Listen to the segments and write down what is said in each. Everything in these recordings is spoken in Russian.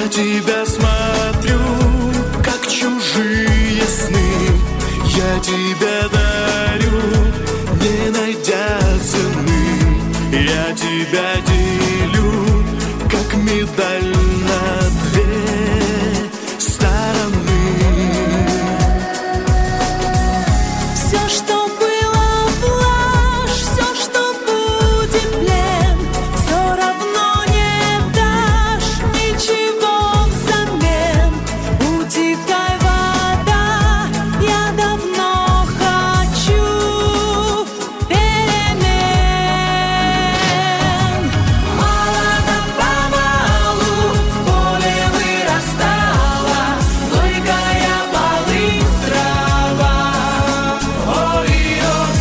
тебя смотрю, как чужие сны. Я тебя дарю, не найдя цены. Я тебя делю, как медаль на две стороны. Все, что было блажь, все, что будет плен, все равно не дашь ничего взамен. Утекай, вода, я давно хочу перемен. Мало-помалу в поле вырастала горькая полынь трава. Ой-ой,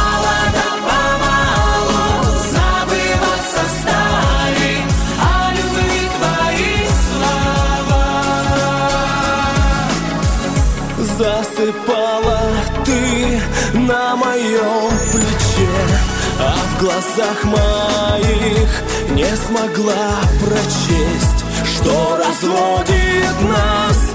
мало-помалу забываться стали о любви твои слова. Засыпала ты на моем плече, а в глазах моих не смогла прочесть, что разводит нас